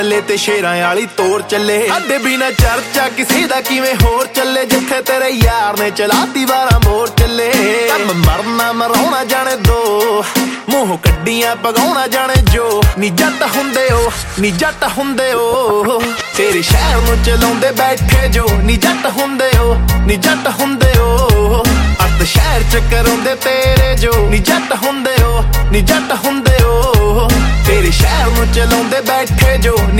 ਚੱਲੇ ਤੇ ਸ਼ੇਰਾਂ ਵਾਲੀ ਤੋਰ ਚੱਲੇ ਸਾਡੇ ਬਿਨਾ ਚਰਚਾ ਕਿਸੇ ਦਾ ਕਿਵੇਂ ਹੋਰ ਚੱਲੇ ਜਿੱਥੇ ਤੇਰੇ ਯਾਰ ਨੇ ਚਲਾਤੀ 12 ਮੋਰ ਚੱਲੇ ਕੰਮ ਮਰਨਾ ਮਰਾਉਣਾ ਜਾਣੇ ਦੋ ਮੂੰਹ ਕੱਢੀਆਂ ਪਗਾਉਣਾ ਜਾਣੇ ਜੋ ਨੀ ਜੱਟ ਹੁੰਦੇ ਓ ਨੀ ਜੱਟ ਹੁੰਦੇ ਓ ਤੇਰੇ ਸ਼ਹਿਰ ਨੂੰ ਚਲਾਉਂਦੇ ਬੈਠੇ ਜੋ ਨੀ ਜੱਟ ਹੁੰਦੇ ਓ ਨੀ ਜੱਟ ਹੁੰਦੇ ਓ ਅੱਧ ਸ਼ਹਿਰ ਚ ਕਰਾਉਂਦੇ ਤੇਰੇ ਜੋ ਨੀ ਜੱਟ ਹੁੰਦੇ ਓ ਨੀ ਜੱਟ ਹੁੰਦੇ ਓ ਤੇਰੇ ਸ਼ਹਿਰ ਨੂੰ ਚਲਾਉਂਦੇ ਬੈਠੇ ਜੋ